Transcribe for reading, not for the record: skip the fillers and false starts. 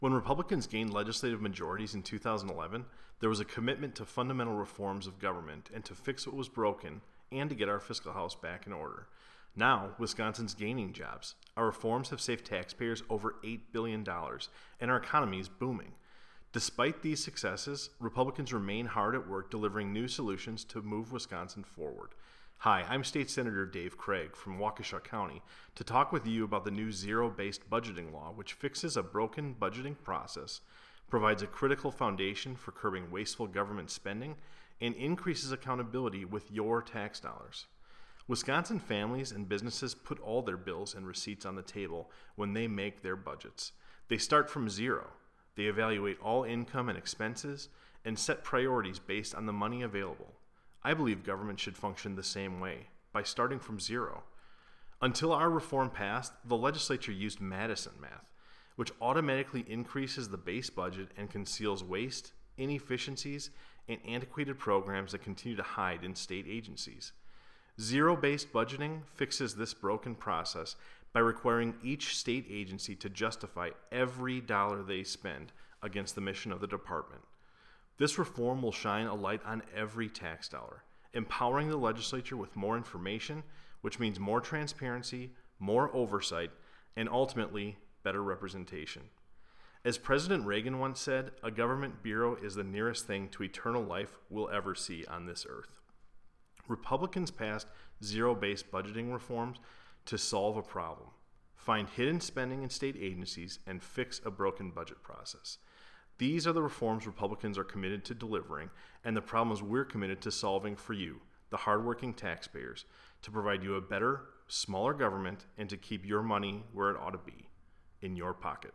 When Republicans gained legislative majorities in 2011, there was a commitment to fundamental reforms of government and to fix what was broken and to get our fiscal house back in order. Now, Wisconsin's gaining jobs. Our reforms have saved taxpayers over $8 billion, and our economy is booming. Despite these successes, Republicans remain hard at work delivering new solutions to move Wisconsin forward. Hi, I'm State Senator Dave Craig from Waukesha County to talk with you about the new zero-based budgeting law, which fixes a broken budgeting process, provides a critical foundation for curbing wasteful government spending, and increases accountability with your tax dollars. Wisconsin families and businesses put all their bills and receipts on the table when they make their budgets. They start from zero. They evaluate all income and expenses and set priorities based on the money available. I believe government should function the same way, by starting from zero. Until our reform passed, the legislature used Madison math, which automatically increases the base budget and conceals waste, inefficiencies, and antiquated programs that continue to hide in state agencies. Zero-based budgeting fixes this broken process by requiring each state agency to justify every dollar they spend against the mission of the department. This reform will shine a light on every tax dollar, empowering the legislature with more information, which means more transparency, more oversight, and ultimately, better representation. As President Reagan once said, a government bureau is the nearest thing to eternal life we'll ever see on this earth. Republicans passed zero-based budgeting reforms to solve a problem, find hidden spending in state agencies, and fix a broken budget process. These are the reforms Republicans are committed to delivering and the problems we're committed to solving for you, the hardworking taxpayers, to provide you a better, smaller government and to keep your money where it ought to be, in your pocket.